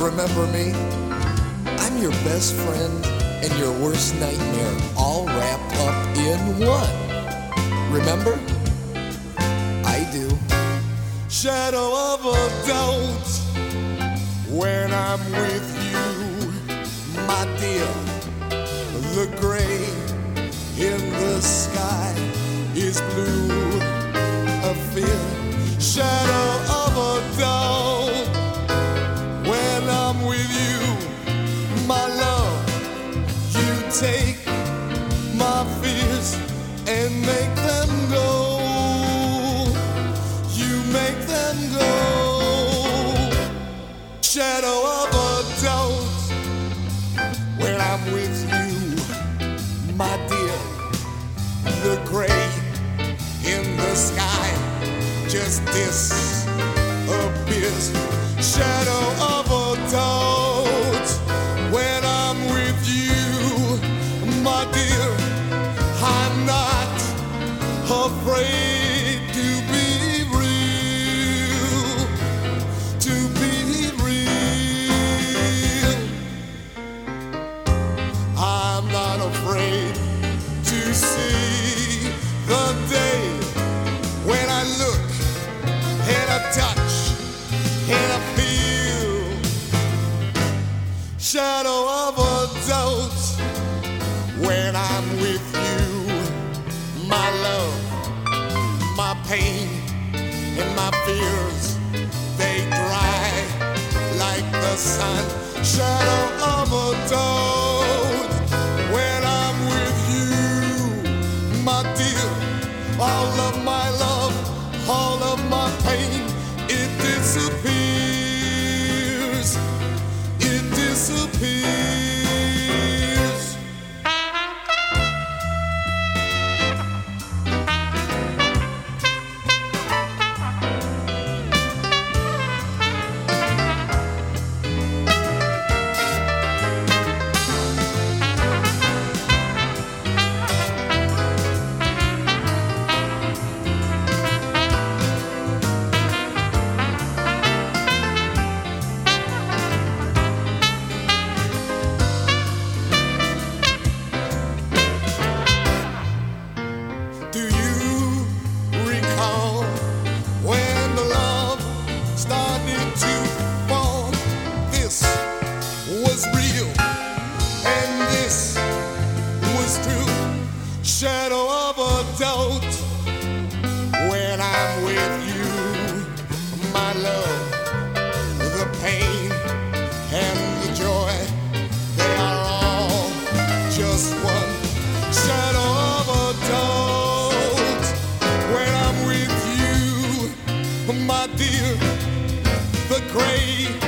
Remember me? I'm your best friend and your worst nightmare, all wrapped up in one. Remember? I do. Shadow of a doubt when I'm with you, my dear. The gray in the sky is blue. A fear, shadow of a doubt when I'm with you, my love. You take my fears and make them go. You make them go. Shadow of a doubt when I'm with you, my dear. The gray in the sky just disappears. Shadow of a doubt when I'm with you, my dear. I'm not afraid to be real, to be real. I'm not afraid to see the day when I look and I touch and I feel. Shadow of a doubt when I'm with you, my love. My pain and my fears, they dry like the sun. Shadow of a doubt when I'm with you, my dear. All of my love, all of my pain, it disappears. It disappears. Do you recall when the love started to fall? This was real and this was true. Shadow of a doubt when I'm with you, my love. The pain and the joy, they are all just one. Shadow of a doubt when I'm with you, my dear. The gray